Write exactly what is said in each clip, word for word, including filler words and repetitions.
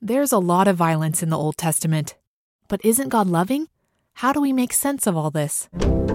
There's a lot of violence in the Old Testament. But isn't God loving? How do we make sense of all this?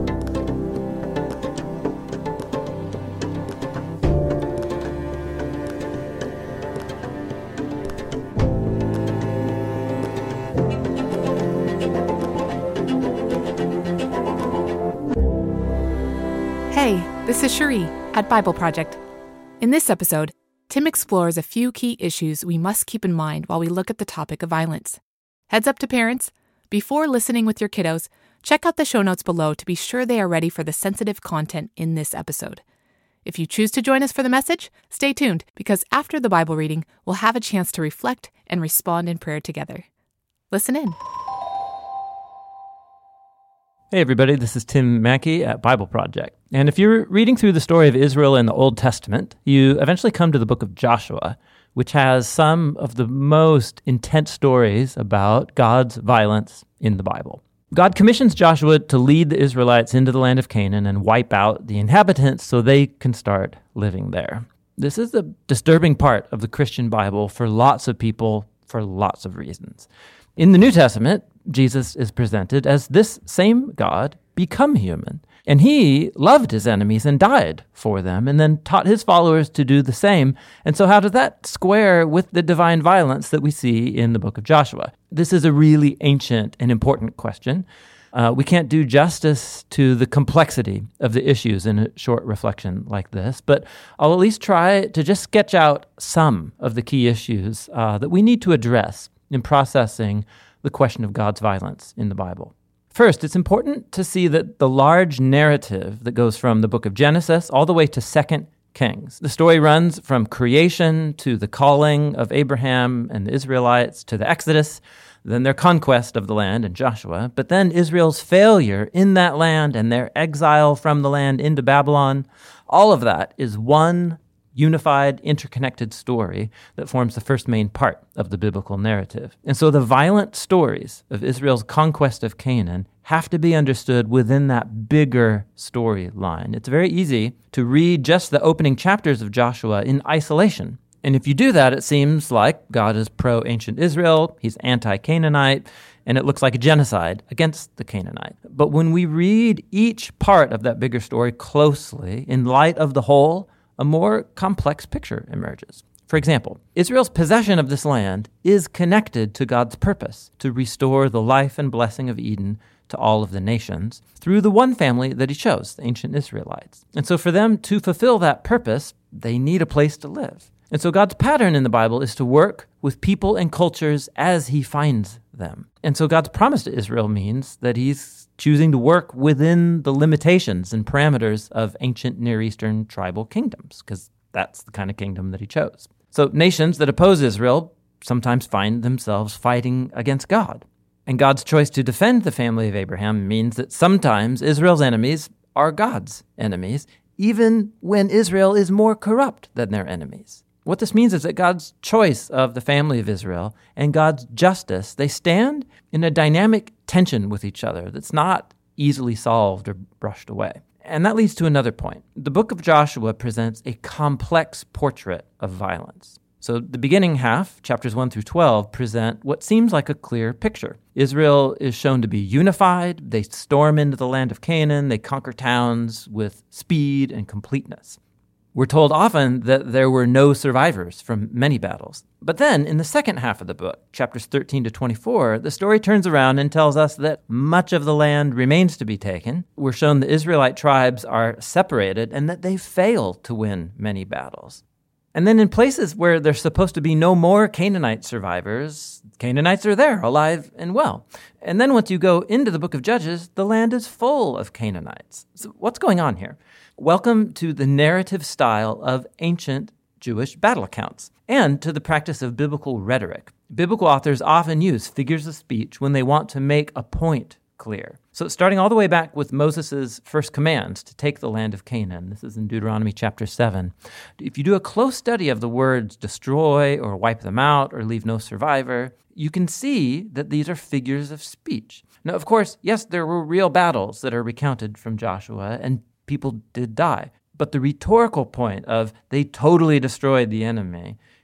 Hey, this is Cherie at Bible Project. In this episode, Tim explores a few key issues we must keep in mind while we look at the topic of violence. Heads up to parents, before listening with your kiddos, check out the show notes below to be sure they are ready for the sensitive content in this episode. If you choose to join us for the message, stay tuned, because after the Bible reading, we'll have a chance to reflect and respond in prayer together. Listen in. Hey everybody, this is Tim Mackey at Bible Project. And if you're reading through the story of Israel in the Old Testament, you eventually come to the book of Joshua, which has some of the most intense stories about God's violence in the Bible. God commissions Joshua to lead the Israelites into the land of Canaan and wipe out the inhabitants so they can start living there. This is a disturbing part of the Christian Bible for lots of people for lots of reasons. In the New Testament, Jesus is presented as this same God become human. And he loved his enemies and died for them and then taught his followers to do the same. And so how does that square with the divine violence that we see in the book of Joshua? This is a really ancient and important question. Uh, we can't do justice to the complexity of the issues in a short reflection like this, but I'll at least try to just sketch out some of the key issues uh, that we need to address in processing the question of God's violence in the Bible. First, it's important to see that the large narrative that goes from the book of Genesis all the way to Second Kings. The story runs from creation to the calling of Abraham and the Israelites to the Exodus, then their conquest of the land in Joshua, but then Israel's failure in that land and their exile from the land into Babylon. All of that is one unified, interconnected story that forms the first main part of the biblical narrative. And so the violent stories of Israel's conquest of Canaan have to be understood within that bigger storyline. It's very easy to read just the opening chapters of Joshua in isolation. And if you do that, it seems like God is pro-ancient Israel, he's anti-Canaanite, and it looks like a genocide against the Canaanite. But when we read each part of that bigger story closely, in light of the whole, a more complex picture emerges. For example, Israel's possession of this land is connected to God's purpose to restore the life and blessing of Eden to all of the nations through the one family that he chose, the ancient Israelites. And so for them to fulfill that purpose, they need a place to live. And so God's pattern in the Bible is to work with people and cultures as he finds them. And so God's promise to Israel means that he's choosing to work within the limitations and parameters of ancient Near Eastern tribal kingdoms, because that's the kind of kingdom that he chose. So nations that oppose Israel sometimes find themselves fighting against God. And God's choice to defend the family of Abraham means that sometimes Israel's enemies are God's enemies, even when Israel is more corrupt than their enemies. What this means is that God's choice of the family of Israel and God's justice, they stand in a dynamic tension with each other that's not easily solved or brushed away. And that leads to another point. The book of Joshua presents a complex portrait of violence. So the beginning half, chapters one through twelve, present what seems like a clear picture. Israel is shown to be unified. They storm into the land of Canaan. They conquer towns with speed and completeness. We're told often that there were no survivors from many battles. But then, in the second half of the book, chapters thirteen to twenty-four, the story turns around and tells us that much of the land remains to be taken. We're shown the Israelite tribes are separated and that they fail to win many battles. And then in places where there's supposed to be no more Canaanite survivors, Canaanites are there, alive and well. And then once you go into the book of Judges, the land is full of Canaanites. So what's going on here? Welcome to the narrative style of ancient Jewish battle accounts and to the practice of biblical rhetoric. Biblical authors often use figures of speech when they want to make a point clear. So starting all the way back with Moses' first commands to take the land of Canaan, this is in Deuteronomy chapter seven. If you do a close study of the words destroy or wipe them out or leave no survivor, you can see that these are figures of speech. Now, of course, yes, there were real battles that are recounted from Joshua, and people did die. But the rhetorical point of they totally destroyed the enemy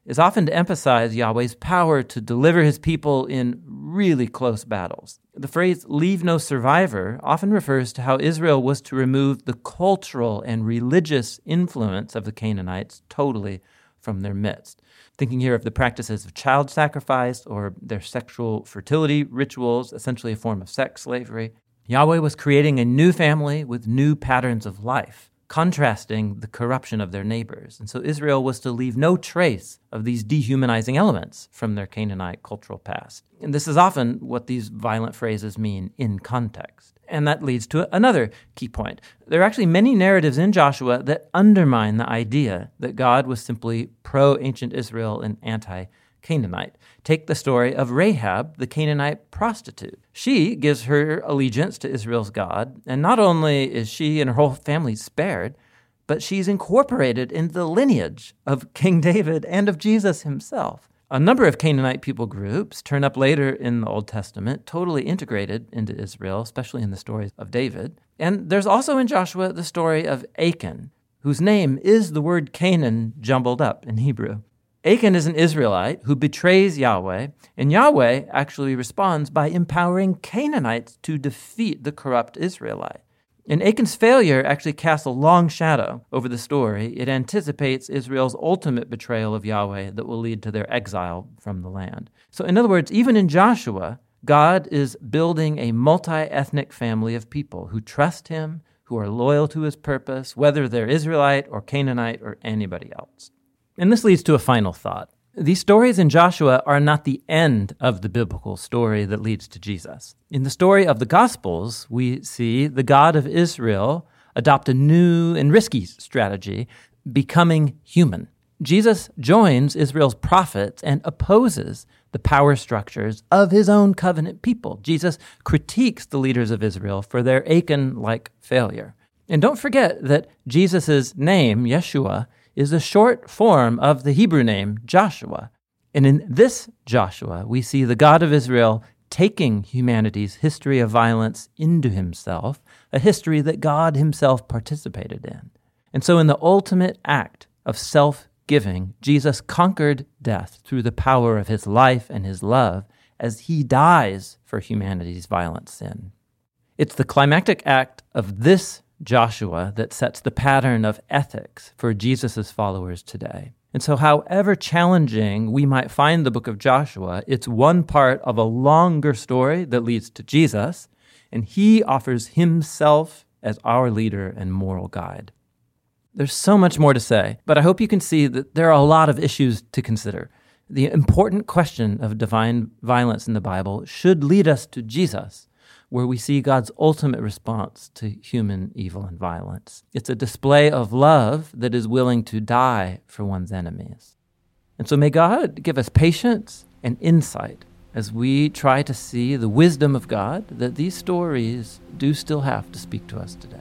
is often to emphasize Yahweh's power to deliver his people in really close battles. The phrase, leave no survivor, often refers to how Israel was to remove the cultural and religious influence of the Canaanites totally from their midst. Thinking here of the practices of child sacrifice or their sexual fertility rituals, essentially a form of sex slavery. Yahweh was creating a new family with new patterns of life, contrasting the corruption of their neighbors. And so Israel was to leave no trace of these dehumanizing elements from their Canaanite cultural past. And this is often what these violent phrases mean in context. And that leads to another key point. There are actually many narratives in Joshua that undermine the idea that God was simply pro-ancient Israel and anti-Canaanite. Take the story of Rahab, the Canaanite prostitute. She gives her allegiance to Israel's God, and not only is she and her whole family spared, but she's incorporated into the lineage of King David and of Jesus himself. A number of Canaanite people groups turn up later in the Old Testament, totally integrated into Israel, especially in the stories of David. And there's also in Joshua the story of Achan, whose name is the word Canaan jumbled up in Hebrew. Achan is an Israelite who betrays Yahweh, and Yahweh actually responds by empowering Canaanites to defeat the corrupt Israelite. And Achan's failure actually casts a long shadow over the story. It anticipates Israel's ultimate betrayal of Yahweh that will lead to their exile from the land. So in other words, even in Joshua, God is building a multi-ethnic family of people who trust him, who are loyal to his purpose, whether they're Israelite or Canaanite or anybody else. And this leads to a final thought. These stories in Joshua are not the end of the biblical story that leads to Jesus. In the story of the Gospels, we see the God of Israel adopt a new and risky strategy, becoming human. Jesus joins Israel's prophets and opposes the power structures of his own covenant people. Jesus critiques the leaders of Israel for their Achan-like failure. And don't forget that Jesus' name, Yeshua, is a short form of the Hebrew name Joshua. And in this Joshua, we see the God of Israel taking humanity's history of violence into himself, a history that God himself participated in. And so in the ultimate act of self-giving, Jesus conquered death through the power of his life and his love as he dies for humanity's violent sin. It's the climactic act of this Joshua that sets the pattern of ethics for Jesus' followers today. And so however challenging we might find the book of Joshua, it's one part of a longer story that leads to Jesus, and he offers himself as our leader and moral guide. There's so much more to say, but I hope you can see that there are a lot of issues to consider. The important question of divine violence in the Bible should lead us to Jesus, where we see God's ultimate response to human evil and violence. It's a display of love that is willing to die for one's enemies. And so may God give us patience and insight as we try to see the wisdom of God that these stories do still have to speak to us today.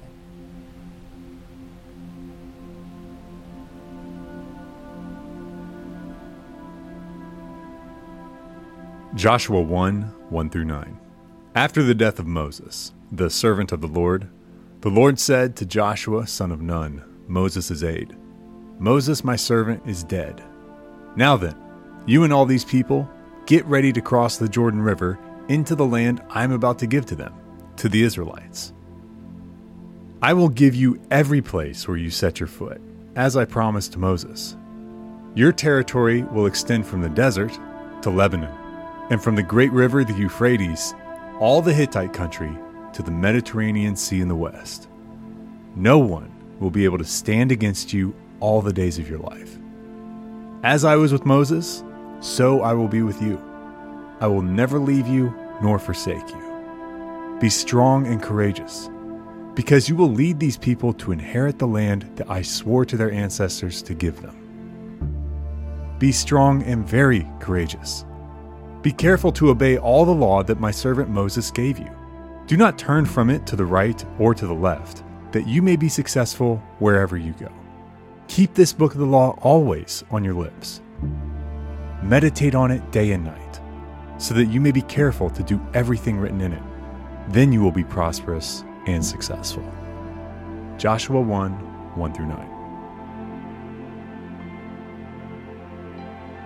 Joshua one, one through nine. After the death of Moses, the servant of the Lord, the Lord said to Joshua, son of Nun, Moses' aide, Moses, my servant, is dead. Now then, you and all these people, get ready to cross the Jordan River into the land I am about to give to them, to the Israelites. I will give you every place where you set your foot, as I promised to Moses. Your territory will extend from the desert to Lebanon, and from the great river, the Euphrates, all the Hittite country, to the Mediterranean Sea in the west. No one will be able to stand against you all the days of your life. As I was with Moses, so I will be with you. I will never leave you nor forsake you. Be strong and courageous, because you will lead these people to inherit the land that I swore to their ancestors to give them. Be strong and very courageous. Be careful to obey all the law that my servant Moses gave you. Do not turn from it to the right or to the left, that you may be successful wherever you go. Keep this book of the law always on your lips. Meditate on it day and night, so that you may be careful to do everything written in it. Then you will be prosperous and successful. Joshua one, one through nine.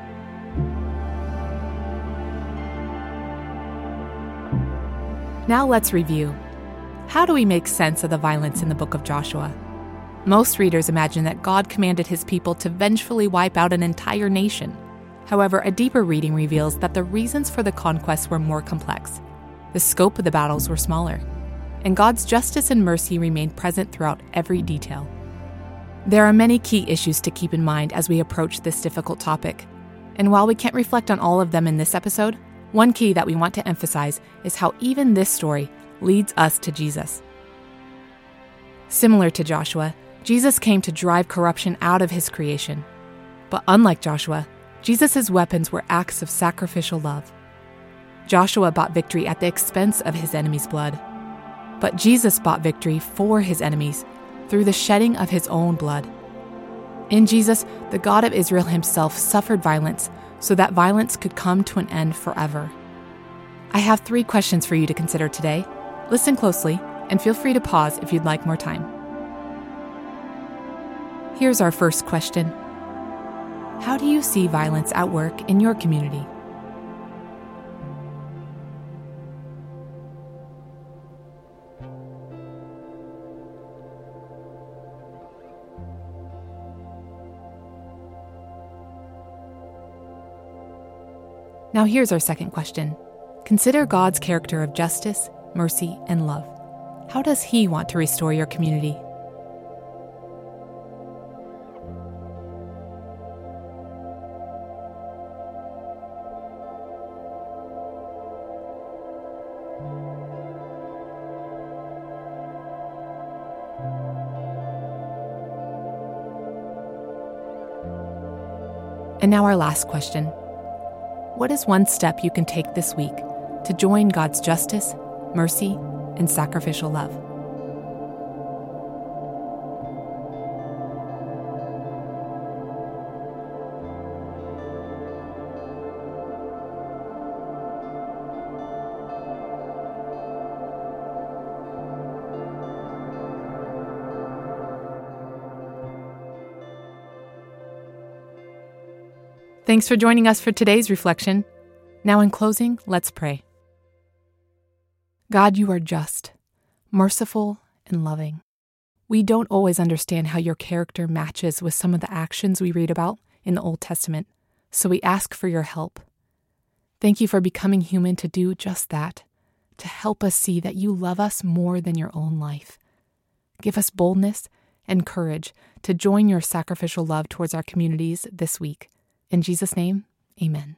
Now let's review. How do we make sense of the violence in the book of Joshua? Most readers imagine that God commanded his people to vengefully wipe out an entire nation. However, a deeper reading reveals that the reasons for the conquests were more complex. The scope of the battles were smaller, and God's justice and mercy remained present throughout every detail. There are many key issues to keep in mind as we approach this difficult topic. And while we can't reflect on all of them in this episode, one key that we want to emphasize is how even this story leads us to Jesus. Similar to Joshua, Jesus came to drive corruption out of his creation. But unlike Joshua, Jesus' weapons were acts of sacrificial love. Joshua bought victory at the expense of his enemies' blood. But Jesus bought victory for his enemies through the shedding of his own blood. In Jesus, the God of Israel himself suffered violence so that violence could come to an end forever. I have three questions for you to consider today. Listen closely and feel free to pause if you'd like more time. Here's our first question. How do you see violence at work in your community? Now here's our second question. Consider God's character of justice, mercy, and love. How does he want to restore your community? And now our last question. What is one step you can take this week to join God's justice, mercy, and sacrificial love? Thanks for joining us for today's reflection. Now in closing, let's pray. God, you are just, merciful, and loving. We don't always understand how your character matches with some of the actions we read about in the Old Testament, so we ask for your help. Thank you for becoming human to do just that, to help us see that you love us more than your own life. Give us boldness and courage to join your sacrificial love towards our communities this week. In Jesus' name, amen.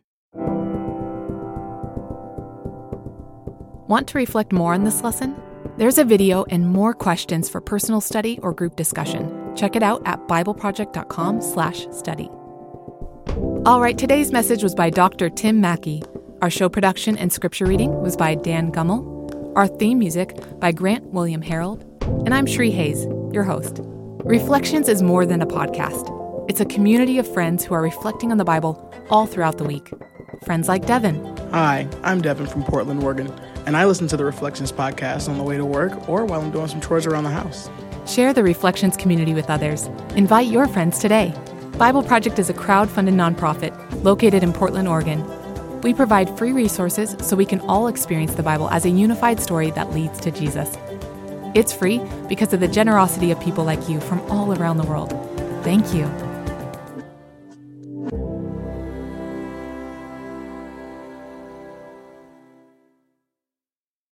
Want to reflect more on this lesson? There's a video and more questions for personal study or group discussion. Check it out at bibleproject.com slash study. All right, today's message was by Doctor Tim Mackey. Our show production and scripture reading was by Dan Gummel. Our theme music by Grant William Harold. And I'm Shree Hayes, your host. Reflections is more than a podcast. It's a community of friends who are reflecting on the Bible all throughout the week. Friends like Devin. Hi, I'm Devin from Portland, Oregon, and I listen to the Reflections podcast on the way to work or while I'm doing some chores around the house. Share the Reflections community with others. Invite your friends today. Bible Project is a crowd-funded nonprofit located in Portland, Oregon. We provide free resources so we can all experience the Bible as a unified story that leads to Jesus. It's free because of the generosity of people like you from all around the world. Thank you.